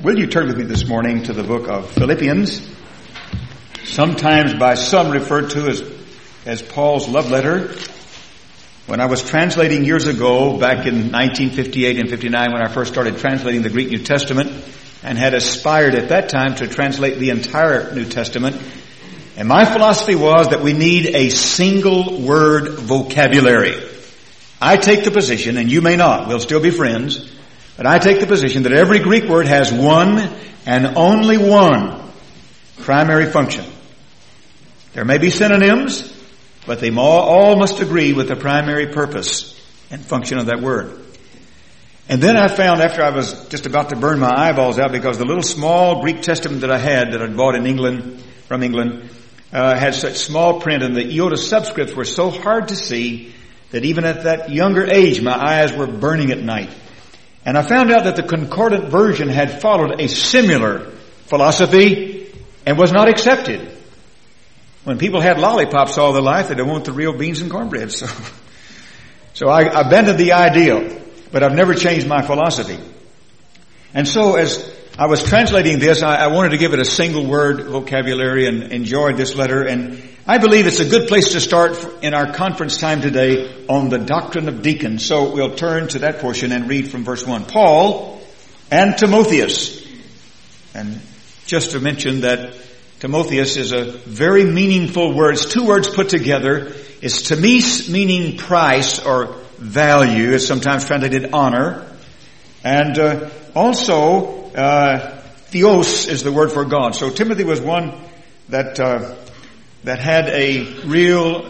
Will you turn with me this morning to the book of Philippians, sometimes by some referred to as Paul's love letter. When I was translating years ago, back in 1958 and 59, when I first started translating the Greek New Testament, and had aspired at that time to translate the entire New Testament, and my philosophy was that we need a single word vocabulary. I take the position, and you may not, we'll still be friends, but I take the position that every Greek word has one and only one primary function. There may be synonyms, but they all must agree with the primary purpose and function of that word. And then I found, after I was just about to burn my eyeballs out, because the little small Greek Testament that I had, that I'd bought from England, had such small print, and the iota subscripts were so hard to see that even at that younger age, my eyes were burning at night. And I found out that the concordant version had followed a similar philosophy and was not accepted. When people had lollipops all their life, they don't want the real beans and cornbread. So I abandoned the ideal, but I've never changed my philosophy. And so as I was translating this, I wanted to give it a single word vocabulary and enjoyed this letter. And I believe it's a good place to start in our conference time today on the doctrine of deacons. So we'll turn to that portion and read from verse 1. Paul and Timotheus. And just to mention that Timotheus is a very meaningful word. It's two words put together. It's timis, meaning price or value. It's sometimes translated honor. And also theos is the word for God. So Timothy was one that had a real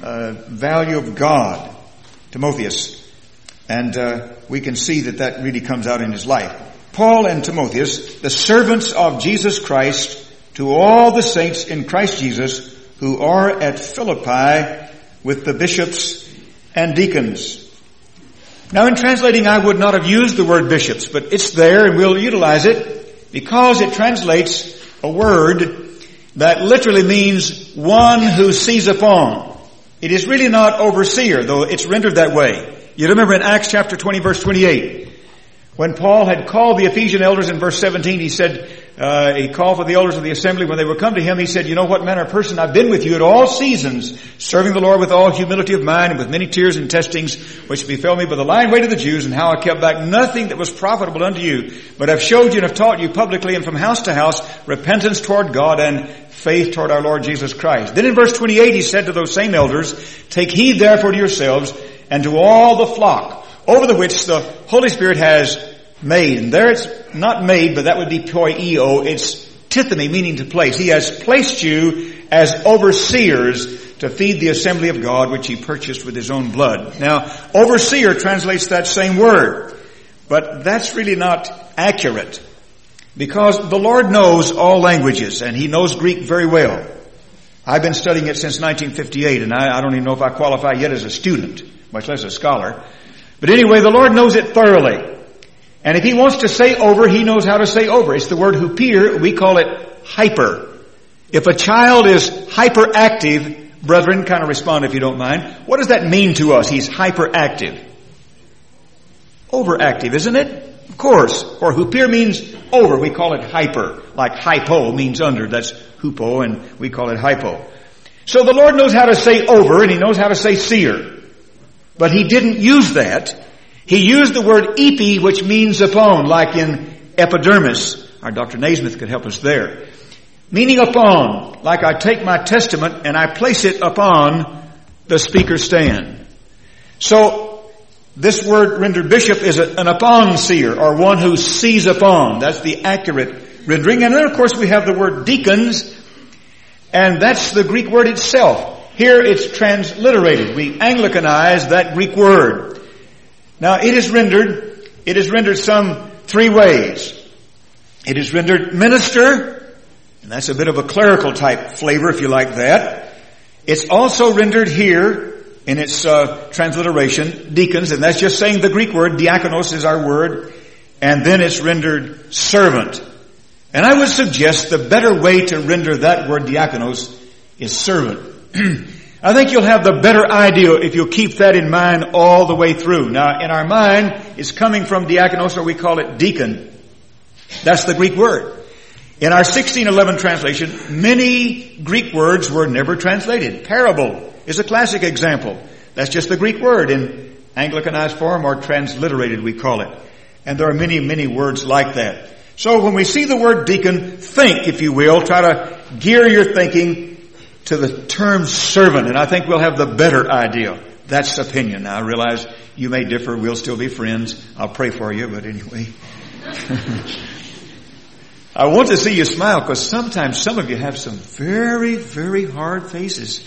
value of God, Timotheus. And we can see that really comes out in his life. Paul and Timotheus, the servants of Jesus Christ, to all the saints in Christ Jesus who are at Philippi with the bishops and deacons. Now in translating, I would not have used the word bishops, but it's there and we'll utilize it because it translates a word that literally means one who sees upon. It is really not overseer, though it's rendered that way. You remember in Acts chapter 20, verse 28, when Paul had called the Ephesian elders in verse 17, he said, he called for the elders of the assembly. When they would come to him, he said, you know what manner of person I've been with you at all seasons, serving the Lord with all humility of mind and with many tears and testings, which befell me by the lying weight of the Jews, and how I kept back nothing that was profitable unto you, but have showed you and have taught you publicly and from house to house repentance toward God and faith toward our Lord Jesus Christ. Then in verse 28, he said to those same elders, take heed therefore to yourselves and to all the flock, over the which the Holy Spirit has made. And there it's not made, but that would be poieo. It's tithemi, meaning to place. He has placed you as overseers to feed the assembly of God, which he purchased with his own blood. Now, overseer translates that same word, but that's really not accurate because the Lord knows all languages and he knows Greek very well. I've been studying it since 1958 and I don't even know if I qualify yet as a student, much less a scholar. But anyway, the Lord knows it thoroughly. And if he wants to say over, he knows how to say over. It's the word huper. We call it hyper. If a child is hyperactive, brethren, kind of respond if you don't mind. What does that mean to us? He's hyperactive. Overactive, isn't it? Of course. Or huper means over. We call it hyper. Like hypo means under. That's hupo and we call it hypo. So the Lord knows how to say over and he knows how to say seer. But he didn't use that. He used the word epi, which means upon, like in epidermis. Our Dr. Naismith could help us there. Meaning upon, like I take my testament and I place it upon the speaker's stand. So, this word rendered bishop is an upon seer, or one who sees upon. That's the accurate rendering. And then of course we have the word deacons, and that's the Greek word itself. Here it's transliterated. We Anglicanize that Greek word. Now, it is rendered some three ways. It is rendered minister, and that's a bit of a clerical type flavor if you like that. It's also rendered here in its transliteration, deacons, and that's just saying the Greek word, diakonos is our word, and then it's rendered servant. And I would suggest the better way to render that word diakonos is servant. I think you'll have the better idea if you'll keep that in mind all the way through. Now, in our mind, it's coming from diakonos, or we call it deacon. That's the Greek word. In our 1611 translation, many Greek words were never translated. Parable is a classic example. That's just the Greek word in Anglicanized form, or transliterated, we call it. And there are many, many words like that. So when we see the word deacon, think, if you will, try to gear your thinking to the term servant, and I think we'll have the better idea. That's opinion. Now, I realize you may differ. We'll still be friends. I'll pray for you, but anyway. I want to see you smile, because sometimes some of you have some very, very hard faces.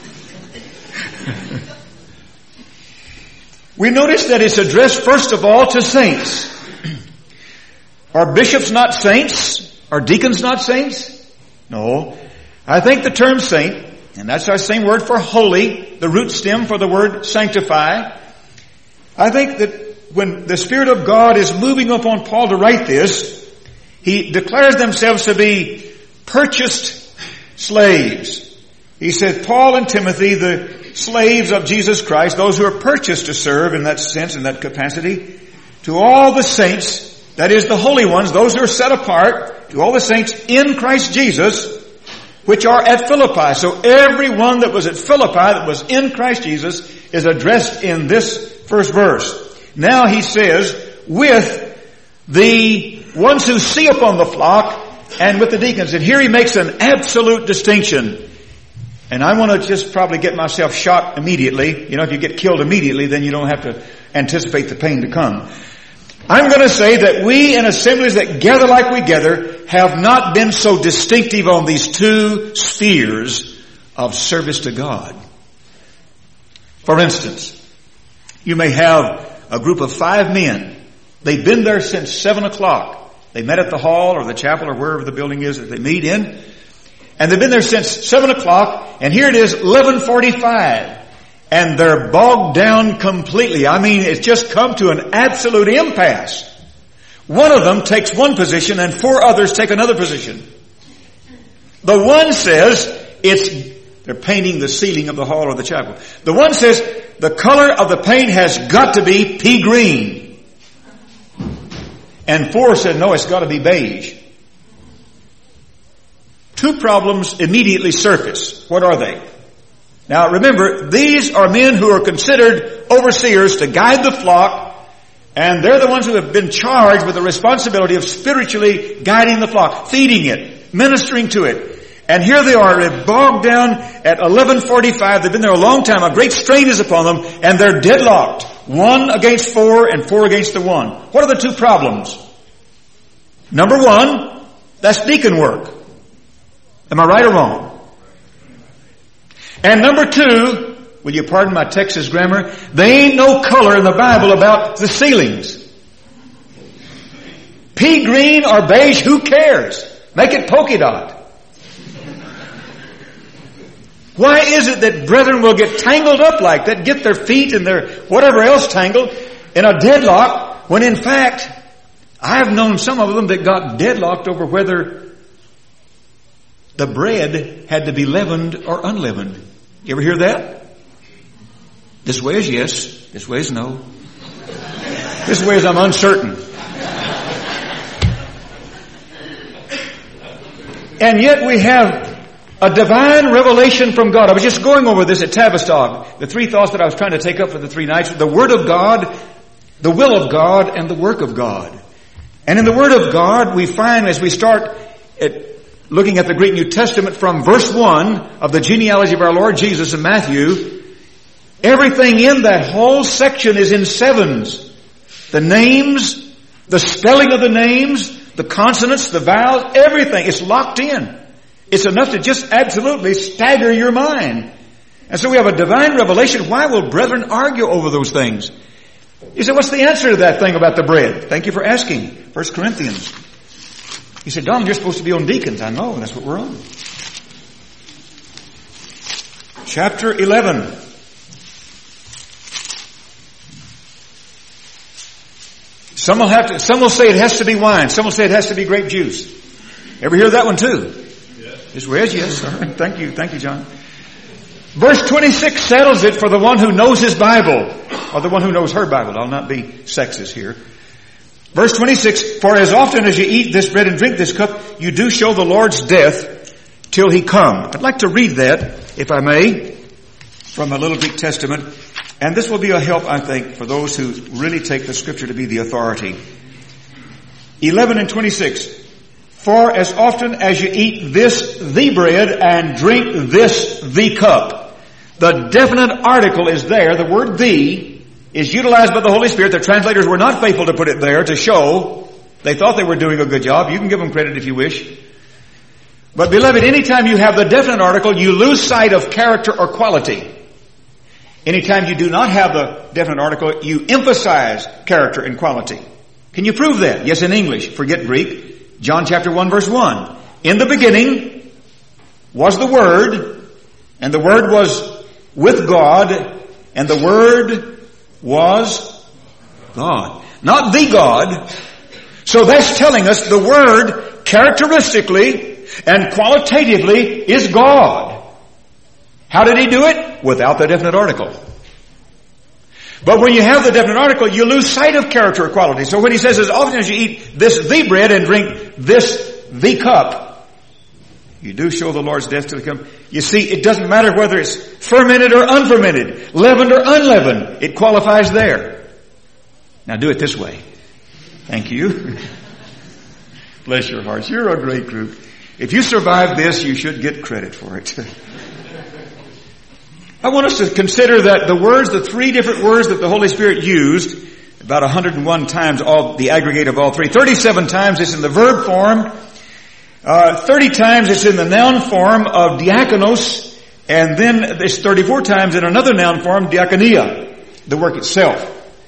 We notice that it's addressed first of all to saints. Are bishops not saints? Are deacons not saints? No. I think the term saint, and that's our same word for holy, the root stem for the word sanctify. I think that when the Spirit of God is moving upon Paul to write this, he declares themselves to be purchased slaves. He said, Paul and Timothy, the slaves of Jesus Christ, those who are purchased to serve in that sense, in that capacity, to all the saints, that is the holy ones, those who are set apart, to all the saints in Christ Jesus, which are at Philippi. So everyone that was at Philippi, that was in Christ Jesus, is addressed in this first verse. Now he says, with the ones who see upon the flock and with the deacons. And here he makes an absolute distinction. And I want to just probably get myself shot immediately. You know, if you get killed immediately, then you don't have to anticipate the pain to come. I'm going to say that we in assemblies that gather like we gather have not been so distinctive on these two spheres of service to God. For instance, you may have a group of 5 men. They've been there since 7 o'clock. They met at the hall or the chapel or wherever the building is that they meet in. And they've been there since 7 o'clock, and here it is 11:45. And they're bogged down completely. I mean, it's just come to an absolute impasse. One of them takes one position and 4 others take another position. The one says they're painting the ceiling of the hall or the chapel. The one says the color of the paint has got to be pea green. And 4 said, no, it's got to be beige. 2 problems immediately surface. What are they? Now remember, these are men who are considered overseers to guide the flock, and they're the ones who have been charged with the responsibility of spiritually guiding the flock, feeding it, ministering to it. And here they are, bogged down at 11:45. They've been there a long time. A great strain is upon them, and they're deadlocked. 1 against 4 and 4 against the 1. What are the 2 problems? Number 1, that's deacon work. Am I right or wrong? And number 2, will you pardon my Texas grammar? There ain't no color in the Bible about the ceilings. Pea green or beige, who cares? Make it polka dot. Why is it that brethren will get tangled up like that, get their feet and their whatever else tangled in a deadlock, when in fact, I have known some of them that got deadlocked over whether the bread had to be leavened or unleavened. You ever hear that? This way is yes, this way is no. This way is I'm uncertain. And yet we have a divine revelation from God. I was just going over this at Tavistock. The 3 thoughts that I was trying to take up for the 3 nights. The Word of God, the will of God, and the work of God. And in the Word of God, we find as we start looking at the Greek New Testament from verse 1 of the genealogy of our Lord Jesus in Matthew, everything in that whole section is in 7s. The names, the spelling of the names, the consonants, the vowels, everything. It's locked in. It's enough to just absolutely stagger your mind. And so we have a divine revelation. Why will brethren argue over those things? You say, what's the answer to that thing about the bread? Thank you for asking. 1 Corinthians. He said, Don, you're supposed to be on deacons. I know, that's what we're on. Chapter 11. Some will say it has to be wine. Some will say it has to be grape juice. Ever hear that one too? Yes. This way is yes. All right. Thank you, John. Verse 26 settles it for the one who knows his Bible, or the one who knows her Bible. I'll not be sexist here. Verse 26, for as often as you eat this bread and drink this cup, you do show the Lord's death till He come. I'd like to read that, if I may, from a Little Greek Testament. And this will be a help, I think, for those who really take the Scripture to be the authority. 11 and 26. For as often as you eat this, the bread, and drink this, the cup. The definite article is there. The word the is utilized by the Holy Spirit. The translators were not faithful to put it there to show they thought they were doing a good job. You can give them credit if you wish. But beloved, anytime you have the definite article, you lose sight of character or quality. Anytime you do not have the definite article, you emphasize character and quality. Can you prove that? Yes, in English. Forget Greek. John chapter 1 verse 1. In the beginning was the Word, and the Word was with God, and the Word was God. Not the God. So that's telling us the Word characteristically and qualitatively is God. How did He do it? Without the definite article. But when you have the definite article, you lose sight of character or quality. So when He says, as often as you eat this the bread and drink this the cup, you do show the Lord's death till He come. You see, it doesn't matter whether it's fermented or unfermented, leavened or unleavened. It qualifies there. Now do it this way. Thank you. Bless your hearts. You're a great group. If you survive this, you should get credit for it. I want us to consider that the words, the three different words that the Holy Spirit used, about 101 times, all the aggregate of all three. 37 times it's in the verb form. 30 times it's in the noun form of diakonos, and then it's 34 times in another noun form, diakonia, the work itself.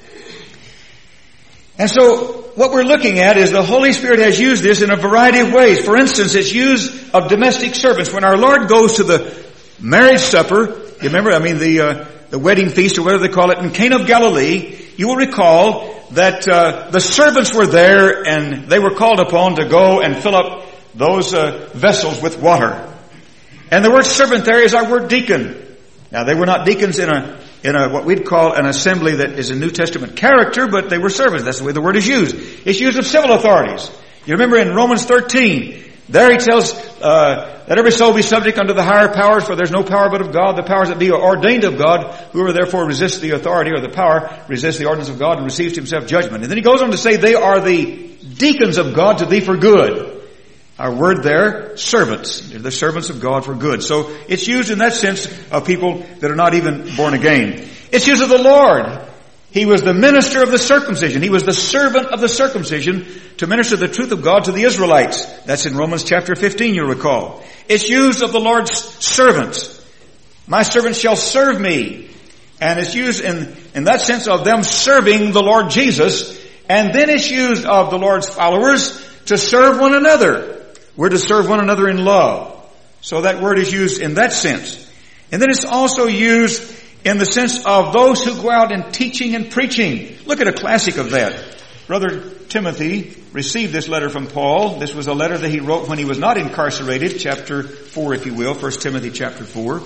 And so what we're looking at is the Holy Spirit has used this in a variety of ways. For instance, it's used of domestic servants. When our Lord goes to the marriage supper, you remember, the wedding feast or whatever they call it in Cana of Galilee, you will recall that the servants were there and they were called upon to go and fill up those vessels with water. And the word servant there is our word deacon. Now they were not deacons in a what we'd call an assembly that is a New Testament character, but they were servants. That's the way the word is used. It's used of civil authorities. You remember in Romans 13, there he tells that every soul be subject unto the higher powers, for there's no power but of God. The powers that be are ordained of God. Whoever therefore resists the authority or the power resists the ordinance of God and receives to himself judgment. And then he goes on to say they are the deacons of God to thee for good. Our word there, servants. They're the servants of God for good. So it's used in that sense of people that are not even born again. It's used of the Lord. He was the minister of the circumcision. He was the servant of the circumcision to minister the truth of God to the Israelites. That's in Romans chapter 15, you'll recall. It's used of the Lord's servants. My servants shall serve me. And it's used in that sense of them serving the Lord Jesus. And then it's used of the Lord's followers to serve one another. We're to serve one another in love. So that word is used in that sense. And then it's also used in the sense of those who go out in teaching and preaching. Look at a classic of that. Brother Timothy received this letter from Paul. This was a letter that he wrote when he was not incarcerated. Chapter 4, if you will. 1 Timothy chapter 4.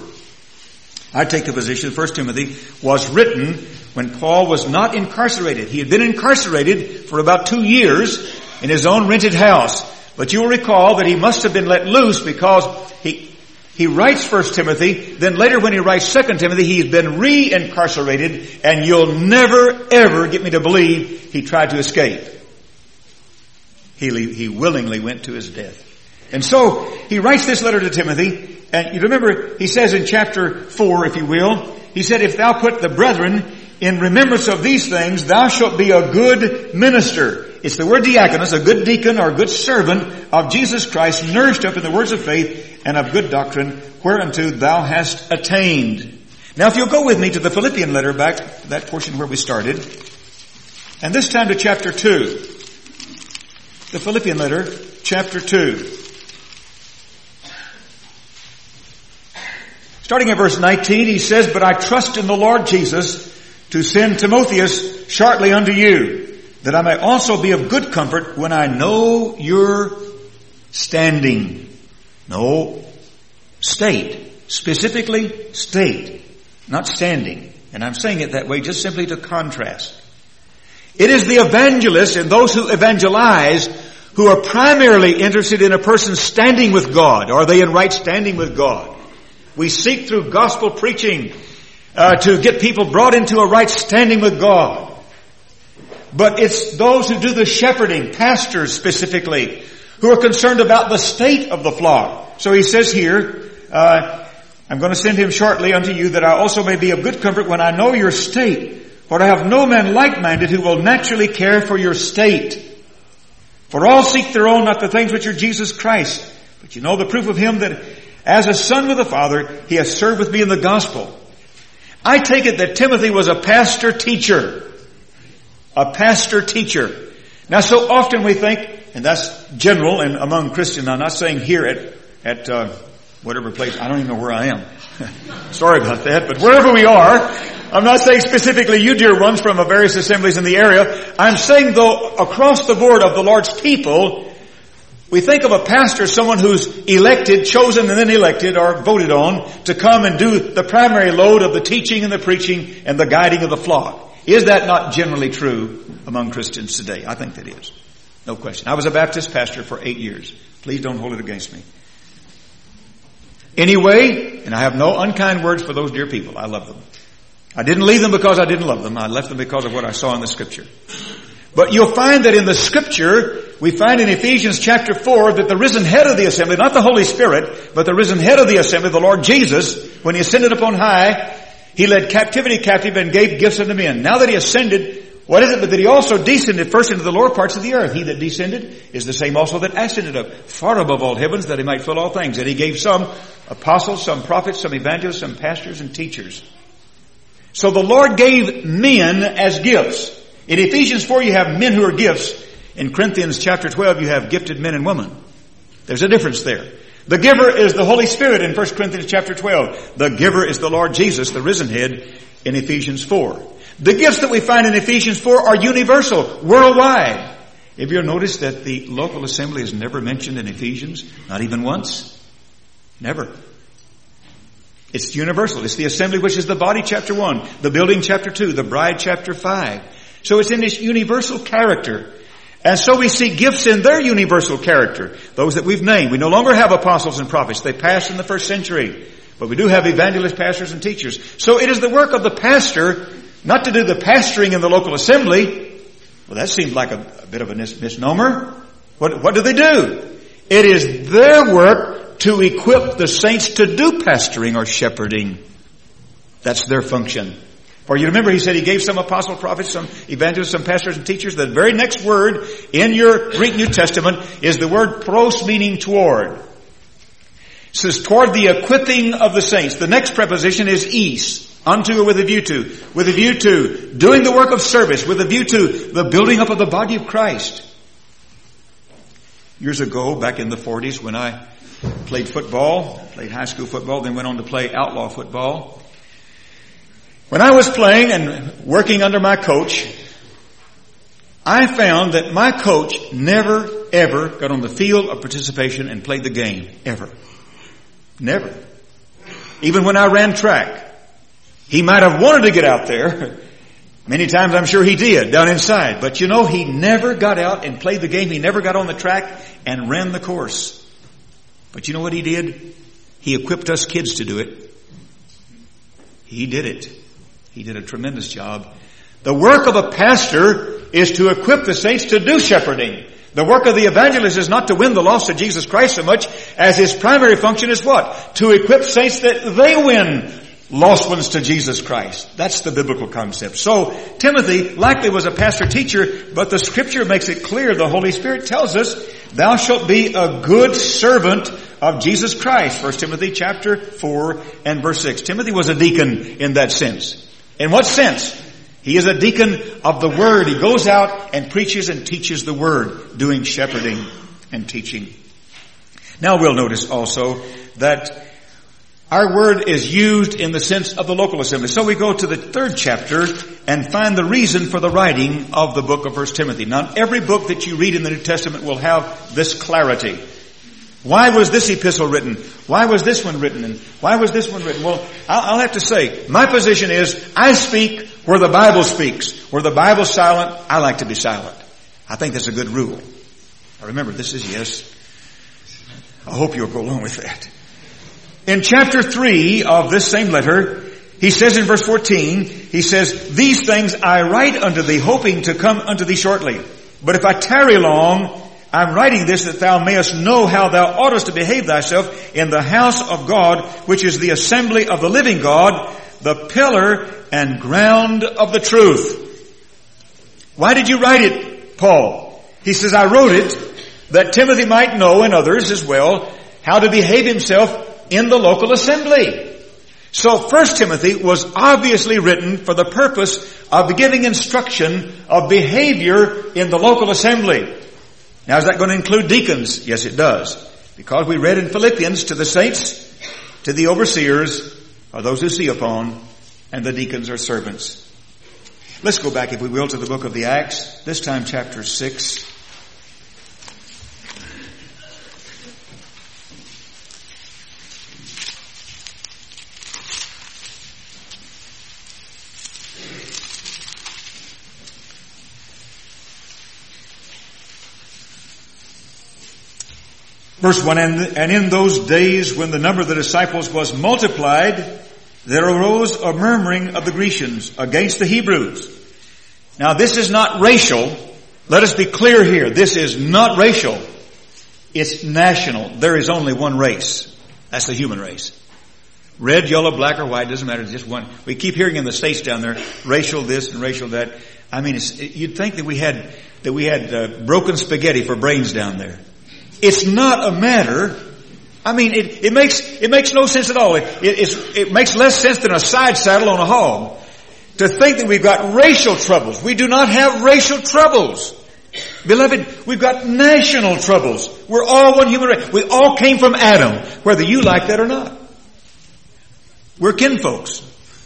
I take the position 1 Timothy was written when Paul was not incarcerated. He had been incarcerated for about 2 years in his own rented house. But you will recall that he must have been let loose because he writes 1 Timothy, then later when he writes 2 Timothy, he's been re-incarcerated, and you'll never ever get me to believe he tried to escape. He willingly went to his death. And so, he writes this letter to Timothy, and you remember, he says in chapter 4, if you will, he said, if thou put the brethren in remembrance of these things, thou shalt be a good minister. It's the word diakonos, a good deacon or a good servant of Jesus Christ, nourished up in the words of faith and of good doctrine, whereunto thou hast attained. Now if you'll go with me to the Philippian letter, back to that portion where we started, and this time to chapter 2. The Philippian letter, chapter 2. Starting at verse 19, he says, but I trust in the Lord Jesus to send Timotheus shortly unto you, that I may also be of good comfort when I know your standing. No, state. Specifically, state. Not standing. And I'm saying it that way just simply to contrast. It is the evangelists and those who evangelize who are primarily interested in a person standing with God. Are they in right standing with God? We seek through gospel preaching to get people brought into a right standing with God. But it's those who do the shepherding, pastors specifically, who are concerned about the state of the flock. So he says here, I'm going to send him shortly unto you, that I also may be of good comfort when I know your state. For I have no man like-minded who will naturally care for your state. For all seek their own, not the things which are Jesus Christ. But you know the proof of him, that as a son with the Father, he has served with me in the gospel. I take it that Timothy was a pastor-teacher. A pastor-teacher. Now so often we think, and that's general and among Christians, I'm not saying here at whatever place, I don't even know where I am. Sorry about that, but wherever we are, I'm not saying specifically you dear ones from various assemblies in the area. I'm saying though, across the board of the Lord's people, we think of a pastor, someone who's elected, chosen and then elected or voted on to come and do the primary load of the teaching and the preaching and the guiding of the flock. Is that not generally true among Christians today? I think that is. No question. I was a Baptist pastor for 8 years. Please don't hold it against me. Anyway, and I have no unkind words for those dear people. I love them. I didn't leave them because I didn't love them. I left them because of what I saw in the Scripture. But you'll find that in the Scripture, we find in Ephesians chapter 4 that the risen head of the assembly, not the Holy Spirit, but the risen head of the assembly, the Lord Jesus, when he ascended upon high, he led captivity captive and gave gifts unto men. Now that he ascended, what is it but that he also descended first into the lower parts of the earth? He that descended is the same also that ascended up far above all heavens, that he might fill all things. And he gave some apostles, some prophets, some evangelists, some pastors and teachers. So the Lord gave men as gifts. In Ephesians 4 you have men who are gifts. In Corinthians chapter 12 you have gifted men and women. There's a difference there. The giver is the Holy Spirit in 1 Corinthians chapter 12. The giver is the Lord Jesus, the risen head, in Ephesians 4. The gifts that we find in Ephesians 4 are universal, worldwide. Have you noticed that the local assembly is never mentioned in Ephesians? Not even once? Never. It's universal. It's the assembly which is the body, chapter 1. The building, chapter 2. The bride, chapter 5. So it's in this universal character. And so we see gifts in their universal character. Those that we've named. We no longer have apostles and prophets. They passed in the first century. But we do have evangelists, pastors, and teachers. So it is the work of the pastor not to do the pastoring in the local assembly. Well, that seems like a bit of a misnomer. What do they do? It is their work to equip the saints to do pastoring or shepherding. That's their function. For you remember, he said he gave some apostles, prophets, some evangelists, some pastors and teachers. The very next word in your Greek New Testament is the word pros, meaning toward. It says toward the equipping of the saints. The next preposition is eis. Unto or with a view to. With a view to doing the work of service. With a view to the building up of the body of Christ. Years ago, back in the 40s, when I played football, played high school football, then went on to play outlaw football. When I was playing and working under my coach, I found that my coach never, ever got on the field of participation and played the game. Ever. Never. Even when I ran track. He might have wanted to get out there. Many times I'm sure he did, down inside. But you know, he never got out and played the game. He never got on the track and ran the course. But you know what he did? He equipped us kids to do it. He did it. He did a tremendous job. The work of a pastor is to equip the saints to do shepherding. The work of the evangelist is not to win the lost to Jesus Christ so much as his primary function is what? To equip saints that they win lost ones to Jesus Christ. That's the biblical concept. So Timothy likely was a pastor teacher, but the Scripture makes it clear. The Holy Spirit tells us, thou shalt be a good servant of Jesus Christ. 1 Timothy chapter 4 and verse 6. Timothy was a deacon in that sense. In what sense? He is a deacon of the Word. He goes out and preaches and teaches the Word, doing shepherding and teaching. Now we'll notice also that our word is used in the sense of the local assembly. So we go to the 3rd chapter and find the reason for the writing of the book of 1 Timothy. Now, every book that you read in the New Testament will have this clarity. Why was this epistle written? Why was this one written? And why was this one written? Well, I'll have to say, my position is, I speak where the Bible speaks. Where the Bible's silent, I like to be silent. I think that's a good rule. Now remember, this is yes. I hope you'll go along with that. In chapter 3 of this same letter, he says in verse 14, he says, "These things I write unto thee, hoping to come unto thee shortly. But if I tarry long, I'm writing this that thou mayest know how thou oughtest to behave thyself in the house of God, which is the assembly of the living God, the pillar and ground of the truth." Why did you write it, Paul? He says, I wrote it that Timothy might know, and others as well, how to behave himself in the local assembly. So 1 Timothy was obviously written for the purpose of giving instruction of behavior in the local assembly. Now, is that going to include deacons? Yes, it does. Because we read in Philippians, to the saints, to the overseers, are those who see upon, and the deacons are servants. Let's go back, if we will, to the book of the Acts, this time chapter 6. Verse 1, and in those days when the number of the disciples was multiplied, there arose a murmuring of the Grecians against the Hebrews. Now this is not racial. Let us be clear here. This is not racial. It's national. There is only one race. That's the human race. Red, yellow, black, or white, doesn't matter. It's just one. We keep hearing in the States down there, racial this and racial that. I mean, you'd think that we had broken spaghetti for brains down there. It's not a matter. I mean, it makes no sense at all. It makes less sense than a side saddle on a hog to think that we've got racial troubles. We do not have racial troubles. Beloved, we've got national troubles. We're all one human race. We all came from Adam, whether you like that or not. We're kinfolks.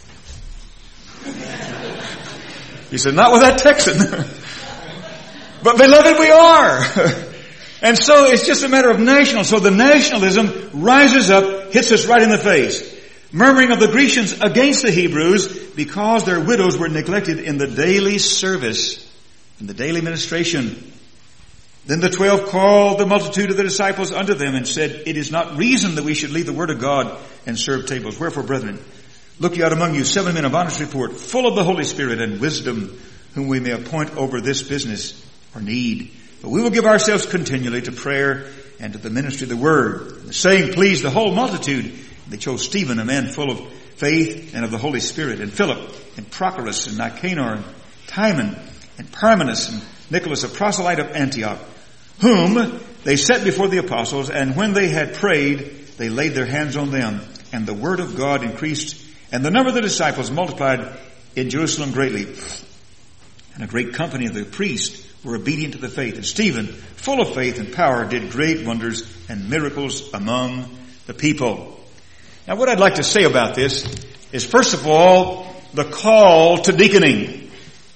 He said, not with that Texan. But beloved, we are. And so it's just a matter of national. So the nationalism rises up, hits us right in the face. Murmuring of the Grecians against the Hebrews because their widows were neglected in the daily service, in the daily ministration. Then the 12 called the multitude of the disciples unto them and said, "It is not reason that we should leave the word of God and serve tables. Wherefore, brethren, look ye out among you 7 men of honest report, full of the Holy Spirit and wisdom, whom we may appoint over this business or need. But we will give ourselves continually to prayer and to the ministry of the word." And the saying pleased the whole multitude. They chose Stephen, a man full of faith and of the Holy Spirit, and Philip, and Prochorus, and Nicanor, and Timon, and Parmenas, and Nicholas, a proselyte of Antioch, whom they set before the apostles, and when they had prayed, they laid their hands on them, and the word of God increased, and the number of the disciples multiplied in Jerusalem greatly. And a great company of the priests were obedient to the faith. And Stephen, full of faith and power, did great wonders and miracles among the people. Now what I'd like to say about this is, first of all, the call to deaconing.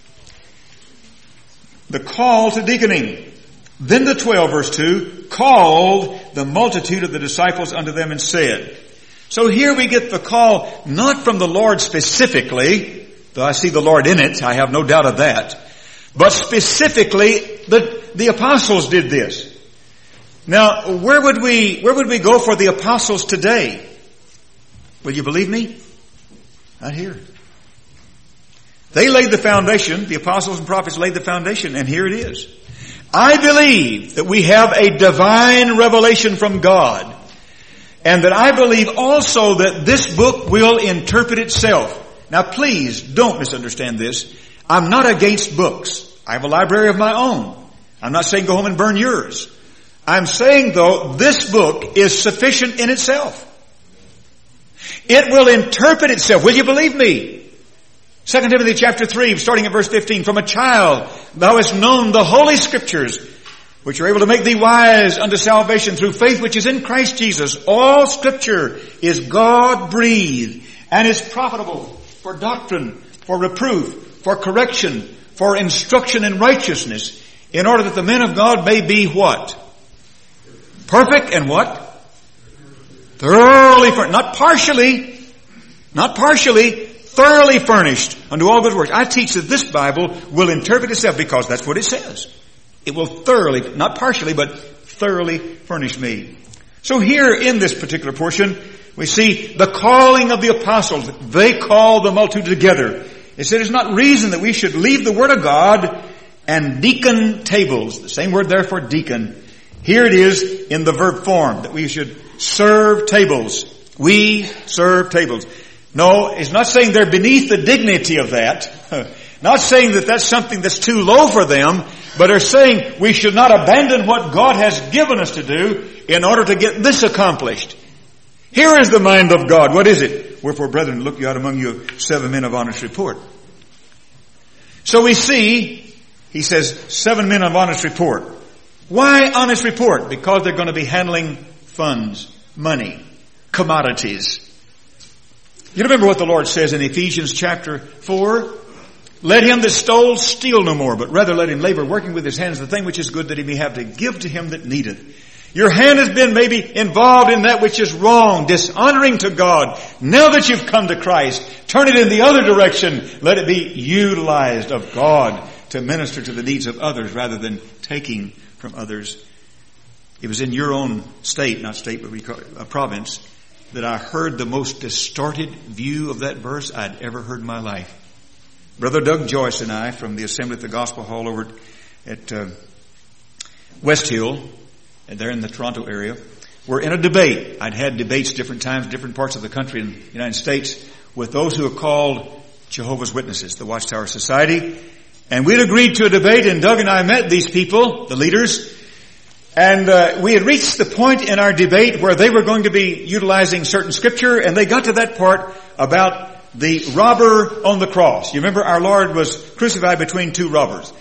The call to deaconing. Then the 12, verse 2, called the multitude of the disciples unto them and said. So here we get the call not from the Lord specifically, though I see the Lord in it, I have no doubt of that. But specifically, the apostles did this. Now, where would we go for the apostles today? Will you believe me? Not here. They laid the foundation, the apostles and prophets laid the foundation, and here it is. I believe that we have a divine revelation from God, and that I believe also that this book will interpret itself. Now please, don't misunderstand this. I'm not against books. I have a library of my own. I'm not saying go home and burn yours. I'm saying, though, this book is sufficient in itself. It will interpret itself. Will you believe me? 2 Timothy chapter 3, starting at verse 15. From a child thou hast known the holy scriptures, which are able to make thee wise unto salvation through faith which is in Christ Jesus. All scripture is God-breathed and is profitable for doctrine, for reproof, for correction, for instruction in righteousness, in order that the men of God may be what? Perfect and what? Thoroughly furnished. Not partially, thoroughly furnished unto all good works. I teach that this Bible will interpret itself because that's what it says. It will thoroughly, not partially, but thoroughly furnish me. So here in this particular portion, we see the calling of the apostles. They called the multitude together. It said it's not reason that we should leave the Word of God and deacon tables. The same word there for deacon. Here it is in the verb form, that we should serve tables. We serve tables. No, it's not saying they're beneath the dignity of that. Not saying that that's something that's too low for them, but are saying we should not abandon what God has given us to do in order to get this accomplished. Here is the mind of God. What is it? Wherefore, brethren, look you out among you 7 men of honest report. So we see, he says, 7 men of honest report. Why honest report? Because they're going to be handling funds, money, commodities. You remember what the Lord says in Ephesians chapter 4? Let him that stole steal no more, but rather let him labor, working with his hands the thing which is good, that he may have to give to him that needeth. Your hand has been maybe involved in that which is wrong, dishonoring to God. Now that you've come to Christ, turn it in the other direction. Let it be utilized of God to minister to the needs of others rather than taking from others. It was in your own state, not state, but we call it a province, that I heard the most distorted view of that verse I'd ever heard in my life. Brother Doug Joyce and I, from the Assembly at the Gospel Hall over at West Hill, and they're in the Toronto area, were in a debate. I'd had debates different times, different parts of the country in the United States, with those who are called Jehovah's Witnesses, the Watchtower Society. And we'd agreed to a debate, and Doug and I met these people, the leaders, and we had reached the point in our debate where they were going to be utilizing certain scripture, and they got to that part about the robber on the cross. You remember our Lord was crucified between 2 robbers.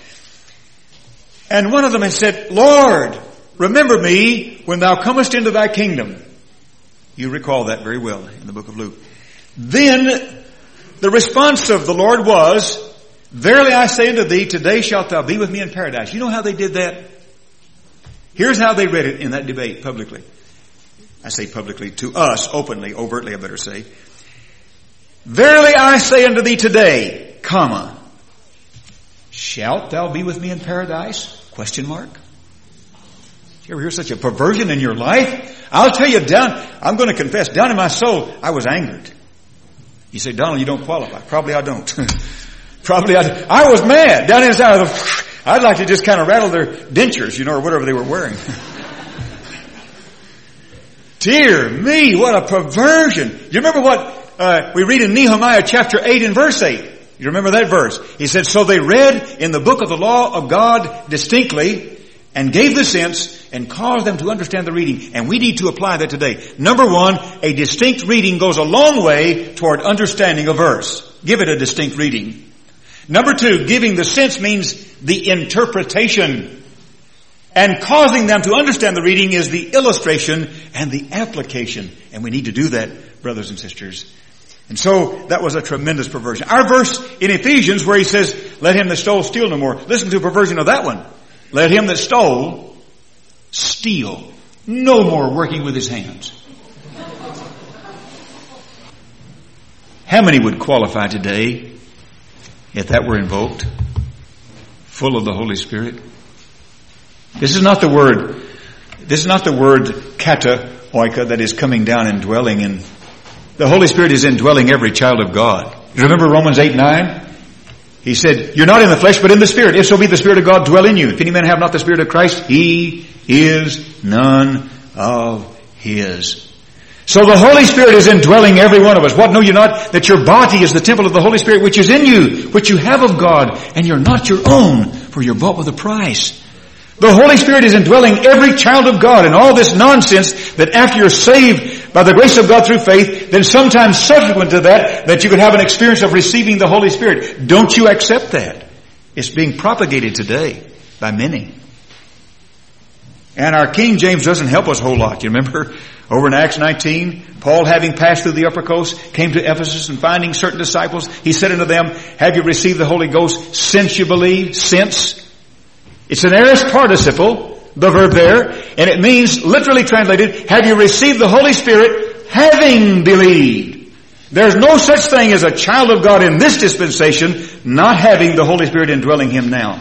And one of them had said, Lord, remember me when thou comest into thy kingdom. You recall that very well in the book of Luke. Then the response of the Lord was, verily I say unto thee, today shalt thou be with me in paradise. You know how they did that? Here's how they read it in that debate publicly. I say publicly, to us, openly, overtly I better say. Verily I say unto thee today, comma, shalt thou be with me in paradise? Question mark. Did you ever hear such a perversion in your life? I'll tell you, I'm going to confess, down in my soul, I was angered. You say, Donald, you don't qualify. Probably I don't. I was mad. Down inside, I'd like to just kind of rattle their dentures, or whatever they were wearing. Dear me, what a perversion. You remember what we read in Nehemiah chapter 8 and verse 8? You remember that verse? He said, so they read in the book of the law of God distinctly and gave the sense and caused them to understand the reading. And we need to apply that today. Number 1, a distinct reading goes a long way toward understanding a verse. Give it a distinct reading. Number 2, giving the sense means the interpretation. And causing them to understand the reading is the illustration and the application. And we need to do that, brothers and sisters. And so that was a tremendous perversion. Our verse in Ephesians where he says, let him that stole steal no more. Listen to a perversion of that one. Let him that stole steal no more, working with his hands. How many would qualify today if that were invoked? Full of the Holy Spirit. This is not the word kata oika that is coming down and dwelling in. The Holy Spirit is indwelling every child of God. You remember Romans 8:9? He said, you're not in the flesh, but in the Spirit. If so be the Spirit of God dwell in you. If any man have not the Spirit of Christ, he is none of his. So the Holy Spirit is indwelling every one of us. What, know you not that your body is the temple of the Holy Spirit which is in you, which you have of God, and you're not your own, for you're bought with a price. The Holy Spirit is indwelling every child of God, and all this nonsense that after you're saved by the grace of God through faith, then sometime subsequent to that you could have an experience of receiving the Holy Spirit. Don't you accept that? It's being propagated today by many. And our King James doesn't help us a whole lot. You remember over in Acts 19, Paul, having passed through the upper coast, came to Ephesus, and finding certain disciples, he said unto them, have you received the Holy Ghost since you believe? Since. It's an aorist participle, the verb there, and it means, literally translated, have you received the Holy Spirit having believed? There's no such thing as a child of God in this dispensation not having the Holy Spirit indwelling him now.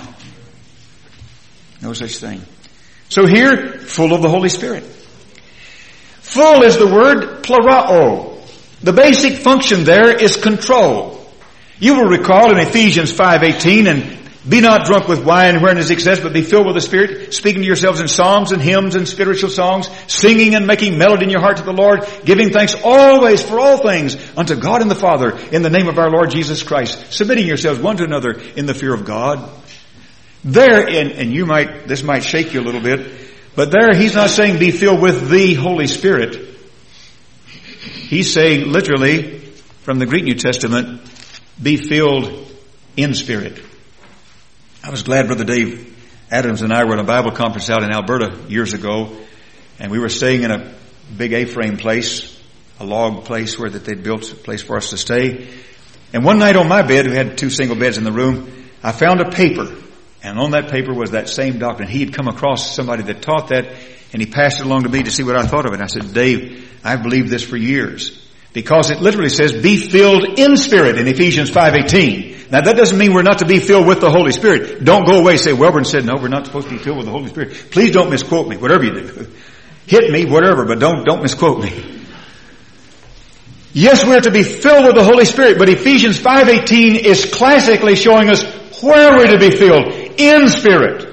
No such thing. So here, full of the Holy Spirit. Full is the word plerao. The basic function there is control. You will recall in Ephesians 5:18, and be not drunk with wine wherein is excess, but be filled with the Spirit, speaking to yourselves in psalms and hymns and spiritual songs, singing and making melody in your heart to the Lord, giving thanks always for all things unto God and the Father in the name of our Lord Jesus Christ, submitting yourselves one to another in the fear of God. There, and this might shake you a little bit, but there he's not saying be filled with the Holy Spirit. He's saying literally, from the Greek New Testament, be filled in spirit. I was glad Brother Dave Adams and I were at a Bible conference out in Alberta years ago, and we were staying in a big A-frame place, a log place where that they'd built a place for us to stay. And one night on my bed, we had 2 single beds in the room, I found a paper, and on that paper was that same doctrine. He had come across somebody that taught that, and he passed it along to me to see what I thought of it. And I said, Dave, I've believed this for years. Because it literally says, be filled in spirit in Ephesians 5:18. Now that doesn't mean we're not to be filled with the Holy Spirit. Don't go away and say, Wellborn said, no, we're not supposed to be filled with the Holy Spirit. Please don't misquote me, whatever you do. Hit me, whatever, but don't misquote me. Yes, we're to be filled with the Holy Spirit, but Ephesians 5:18 is classically showing us where we're to be filled. In spirit.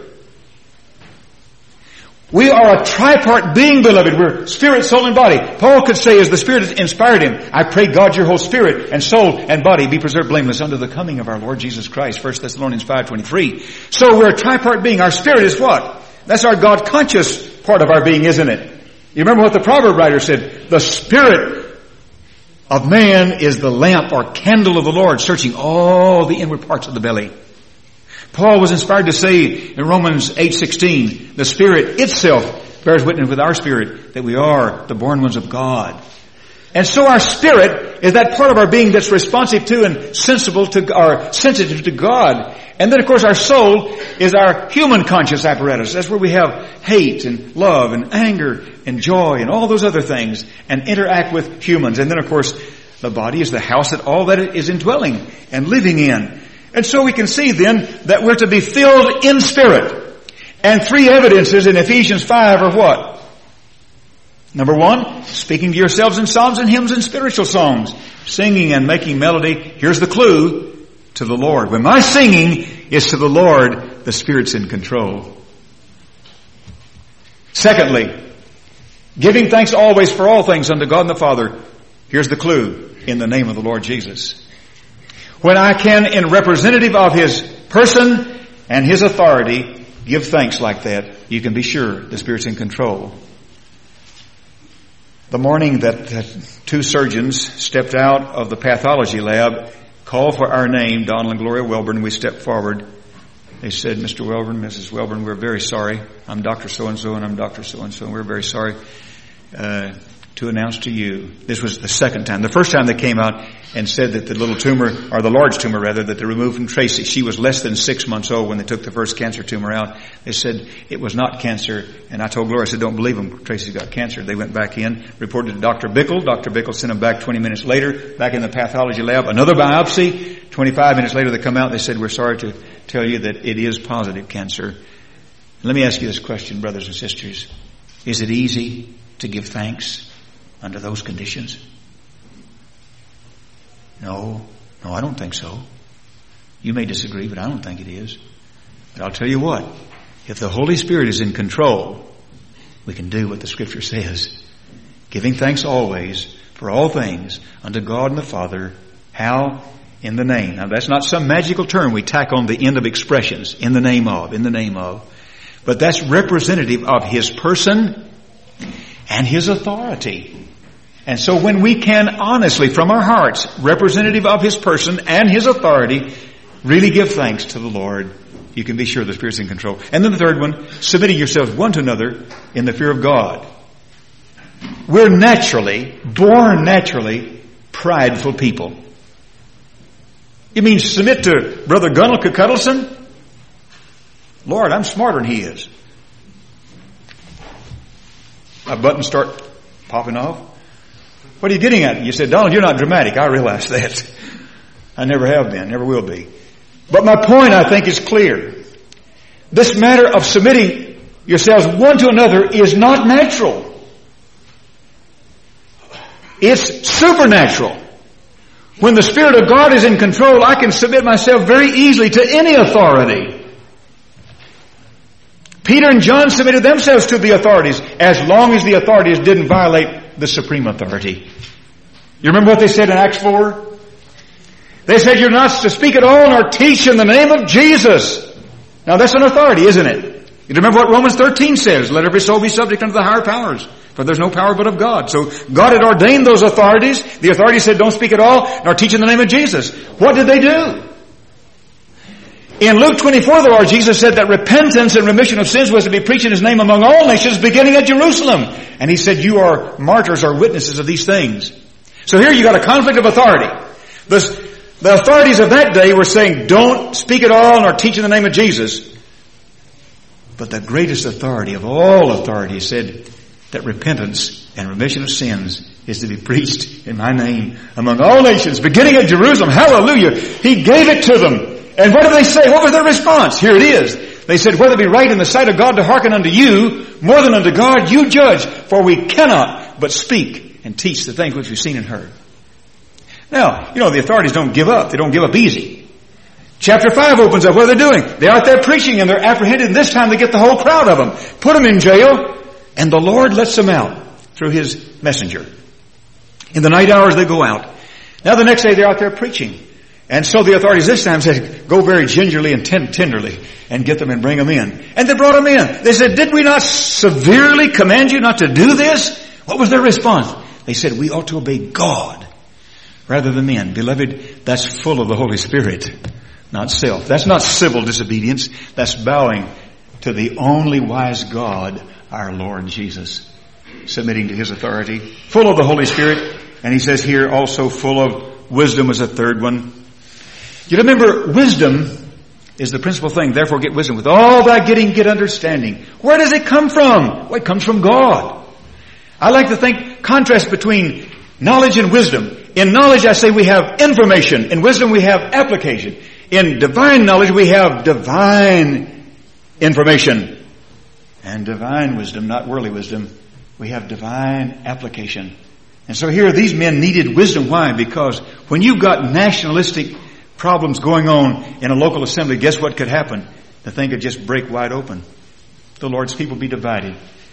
We are a tripart being, beloved. We're spirit, soul, and body. Paul could say, as the Spirit has inspired him, I pray God your whole spirit and soul and body be preserved blameless unto the coming of our Lord Jesus Christ. 1 Thessalonians 5:23. So we're a tripart being. Our spirit is what? That's our God-conscious part of our being, isn't it? You remember what the proverb writer said? The spirit of man is the lamp or candle of the Lord, searching all the inward parts of the belly. Paul was inspired to say in Romans 8:16, the Spirit itself bears witness with our spirit that we are the born ones of God. And so our spirit is that part of our being that's responsive to and sensitive to God. And then of course our soul is our human conscious apparatus. That's where we have hate and love and anger and joy and all those other things and interact with humans. And then of course the body is the house that all that is indwelling and living in. And so we can see then that we're to be filled in spirit. And 3 evidences in Ephesians 5 are what? Number 1, speaking to yourselves in psalms and hymns and spiritual songs. Singing and making melody. Here's the clue. To the Lord. When my singing is to the Lord, the Spirit's in control. Secondly, giving thanks always for all things unto God and the Father. Here's the clue. In the name of the Lord Jesus. When I can, in representative of His person and His authority, give thanks like that, you can be sure the Spirit's in control. The morning that 2 surgeons stepped out of the pathology lab, called for our name, Donald and Gloria Wellborn, we stepped forward. They said, Mr. Wellborn, Mrs. Wellborn, we're very sorry. I'm Dr. So-and-so and I'm Dr. So-and-so, and we're very sorry to announce to you. This was the second time. The first time they came out and said that the little tumor, or the large tumor rather, that they removed from Tracy, she was less than 6 months old when they took the first cancer tumor out. They said it was not cancer. And I told Gloria, I said, don't believe them. Tracy's got cancer. They went back in, reported to Dr. Bickle. Dr. Bickle sent them back 20 minutes later, back in the pathology lab. Another biopsy. 25 minutes later they come out. They said, we're sorry to tell you that it is positive cancer. Let me ask you this question, brothers and sisters. Is it easy to give thanks under those conditions? No, I don't think so. You may disagree, but I don't think it is. But I'll tell you what, if the Holy Spirit is in control, we can do what the Scripture says. Giving thanks always for all things unto God and the Father. How? In the name. Now that's not some magical term we tack on the end of expressions. In the name of. But that's representative of His person and His authority. And so when we can honestly, from our hearts, representative of His person and His authority, really give thanks to the Lord, you can be sure the Spirit's in control. And then the third one, submitting yourselves one to another in the fear of God. We're born naturally, prideful people. You mean submit to Brother Gunnel Cuddleson? Lord, I'm smarter than he is. a button start popping off? What are you getting at? You said, Donald, you're not dramatic. I realize that. I never have been, never will be. But my point, I think, is clear. This matter of submitting yourselves one to another is not natural. It's supernatural. When the Spirit of God is in control, I can submit myself very easily to any authority. Peter and John submitted themselves to the authorities as long as the authorities didn't violate the supreme authority. You remember what they said in Acts 4? They said, you're not to speak at all nor teach in the name of Jesus. Now that's an authority, isn't it? You remember what Romans 13 says? Let every soul be subject unto the higher powers, for there's no power but of God. So God had ordained those authorities. The authorities said, don't speak at all nor teach in the name of Jesus. What did they do? In Luke 24, the Lord Jesus said that repentance and remission of sins was to be preached in His name among all nations, beginning at Jerusalem. And He said, you are martyrs or witnesses of these things. So here you got a conflict of authority. The authorities of that day were saying, don't speak at all nor teach in the name of Jesus. But the greatest authority of all authorities said that repentance and remission of sins is to be preached in my name among all nations, beginning at Jerusalem. Hallelujah. He gave it to them. And what did they say? What was their response? Here it is. They said, whether it be right in the sight of God to hearken unto you more than unto God, you judge, for we cannot but speak and teach the things which we've seen and heard. Now, the authorities don't give up. They don't give up easy. Chapter 5 opens up. What are they doing? They're out there preaching and they're apprehended. And this time they get the whole crowd of them. Put them in jail. And the Lord lets them out through His messenger. In the night hours they go out. Now the next day they're out there preaching. And so the authorities this time said, go very gingerly and tenderly and get them and bring them in. And they brought them in. They said, did we not severely command you not to do this? What was their response? They said, we ought to obey God rather than men. Beloved, that's full of the Holy Spirit, not self. That's not civil disobedience. That's bowing to the only wise God, our Lord Jesus, submitting to His authority. Full of the Holy Spirit. And he says here also full of wisdom is a third one. You remember, wisdom is the principal thing. Therefore get wisdom. With all thy getting, get understanding. Where does it come from? Well, it comes from God. I like to think contrast between knowledge and wisdom. In knowledge, I say we have information. In wisdom, we have application. In divine knowledge, we have divine information. And divine wisdom, not worldly wisdom, we have divine application. And so here, these men needed wisdom. Why? Because when you've got nationalistic problems going on in a local assembly, guess what could happen? The thing could just break wide open. The Lord's people be divided.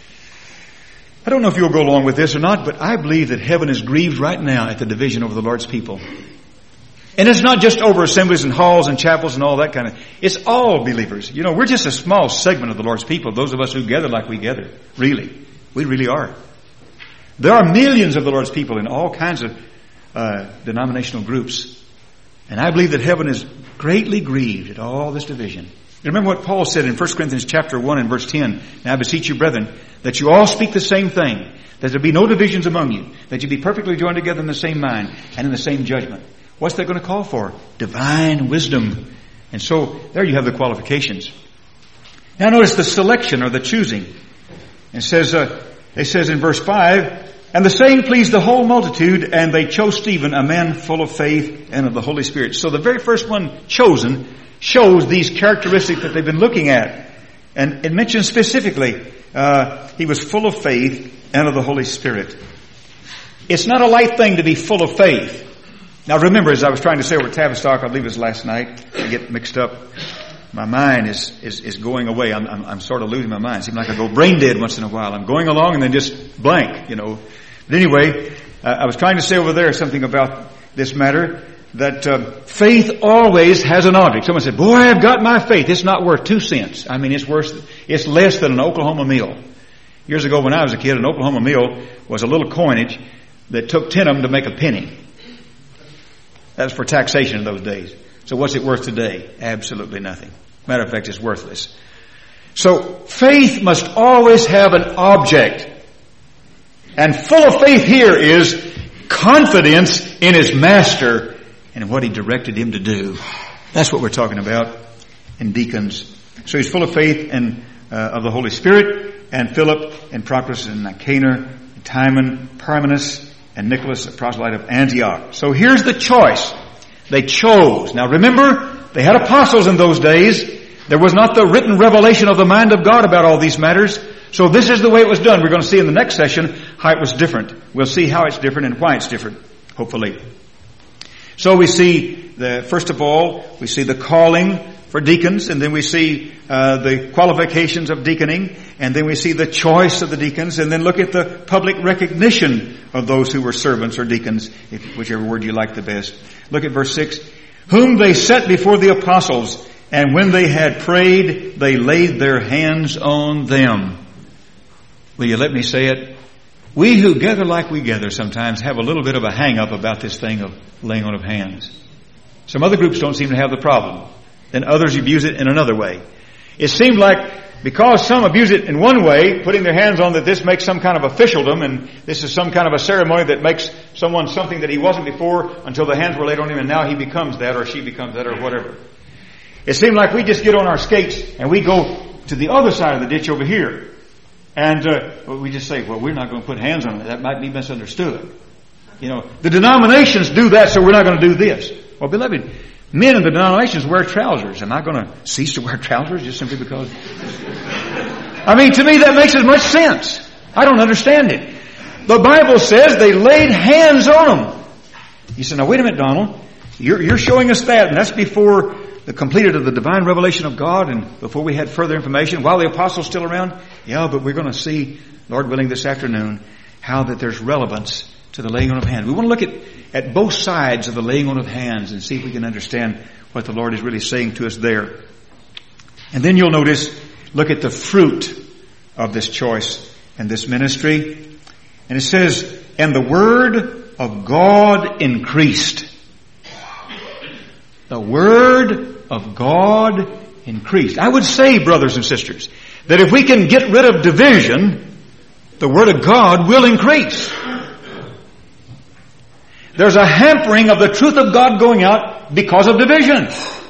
I don't know if you'll go along with this or not, but I believe that heaven is grieved right now at the division over the Lord's people. And it's not just over assemblies and halls and chapels and all that kind of. It's all believers. We're just a small segment of the Lord's people, those of us who gather like we gather. Really. We really are. There are millions of the Lord's people in all kinds of denominational groups. And I believe that heaven is greatly grieved at all this division. You remember what Paul said in 1 Corinthians chapter 1 and verse 10. Now I beseech you, brethren, that you all speak the same thing, that there be no divisions among you, that you be perfectly joined together in the same mind and in the same judgment. What's that going to call for? Divine wisdom. And so there you have the qualifications. Now notice the selection or the choosing. It says in verse 5, and the saying pleased the whole multitude, and they chose Stephen, a man full of faith and of the Holy Spirit. So the very first one chosen shows these characteristics that they've been looking at. And it mentions specifically, he was full of faith and of the Holy Spirit. It's not a light thing to be full of faith. Now remember, as I was trying to say over Tavistock, I believe it was last night, I get mixed up. My mind is going away. I'm sort of losing my mind. It seems like I go brain dead once in a while. I'm going along and then just blank, But anyway, I was trying to say over there something about this matter, that faith always has an object. Someone said, boy, I've got my faith. It's not worth 2 cents. I mean, it's less than an Oklahoma meal. Years ago when I was a kid, an Oklahoma meal was a little coinage that took 10 of them to make a penny. That was for taxation in those days. So what's it worth today? Absolutely nothing. Matter of fact, it's worthless. So faith must always have an object. And full of faith here is confidence in his master and what he directed him to do. That's what we're talking about in deacons. So he's full of faith and of the Holy Spirit, and Philip, and Procrus, and Nicanor, and Timon, Parmenas, and Nicholas, a proselyte of Antioch. So here's the choice. They chose. Now remember, they had apostles in those days. There was not the written revelation of the mind of God about all these matters. So this is the way it was done. We're going to see in the next session how it was different. We'll see how it's different and why it's different, hopefully. So we see, first of all, we see the calling for deacons, and then we see the qualifications of deaconing, and then we see the choice of the deacons, and then look at the public recognition of those who were servants or deacons, whichever word you like the best. Look at verse 6. Whom they set before the apostles, and when they had prayed, they laid their hands on them. Will you let me say it? We who gather like we gather sometimes have a little bit of a hang-up about this thing of laying on of hands. Some other groups don't seem to have the problem. Then others abuse it in another way. It seemed like because some abuse it in one way, putting their hands on that this makes some kind of officialdom and this is some kind of a ceremony that makes someone something that he wasn't before until the hands were laid on him and now he becomes that or she becomes that or whatever. It seemed like we just get on our skates and we go to the other side of the ditch over here. And we just say, well, we're not going to put hands on it. That might be misunderstood. You know, the denominations do that, so we're not going to do this. Well, beloved, men in the denominations wear trousers. Am I going to cease to wear trousers just simply because? I mean, to me, that makes as much sense. I don't understand it. The Bible says they laid hands on them. You said, now wait a minute, Donald. You're showing us that, and that's before the completed of the divine revelation of God and before we had further information, while the apostles still around? Yeah, but we're going to see, Lord willing, this afternoon, how that there's relevance to the laying on of hands. We want to look at both sides of the laying on of hands and see if we can understand what the Lord is really saying to us there. And then you'll notice, look at the fruit of this choice and this ministry. And it says, and the word of God increased. The word of God increased. I would say, brothers and sisters, that if we can get rid of division, the word of God will increase. There's a hampering of the truth of God going out because of division.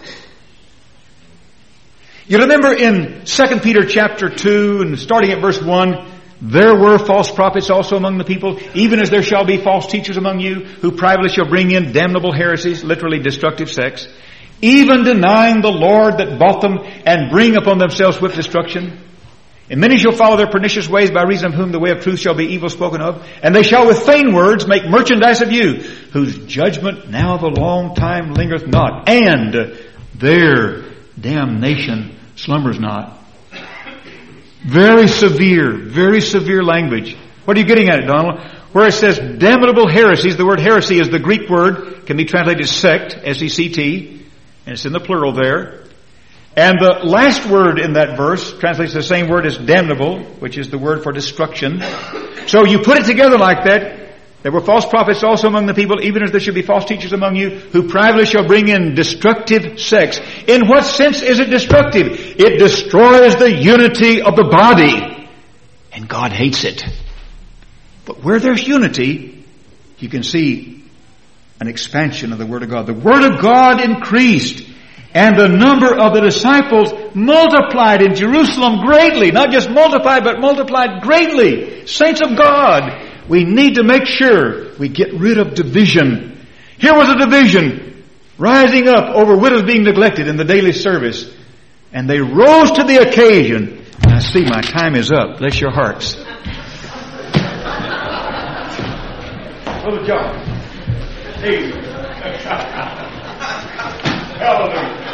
You remember in 2 Peter chapter 2 and starting at verse 1, there were false prophets also among the people, even as there shall be false teachers among you, who privately shall bring in damnable heresies, literally destructive sects, even denying the Lord that bought them, and bring upon themselves swift destruction. And many shall follow their pernicious ways, by reason of whom the way of truth shall be evil spoken of. And they shall with vain words make merchandise of you, whose judgment now of a long time lingereth not, and their damnation slumbers not. Very severe language. What are you getting at it, Donald? Where it says damnable heresies, the word heresy is the Greek word, can be translated sect, S-E-C-T, and it's in the plural there. And the last word in that verse translates the same word as damnable, which is the word for destruction. So you put it together like that. There were false prophets also among the people, even as there should be false teachers among you, who privately shall bring in destructive sects. In what sense is it destructive? It destroys the unity of the body. And God hates it. But where there's unity, you can see an expansion of the Word of God. The Word of God increased. And the number of the disciples multiplied in Jerusalem greatly. Not just multiplied, but multiplied greatly. Saints of God, we need to make sure we get rid of division. Here was a division rising up over widows being neglected in the daily service. And they rose to the occasion. And I see my time is up. Bless your hearts. Brother John. Hallelujah.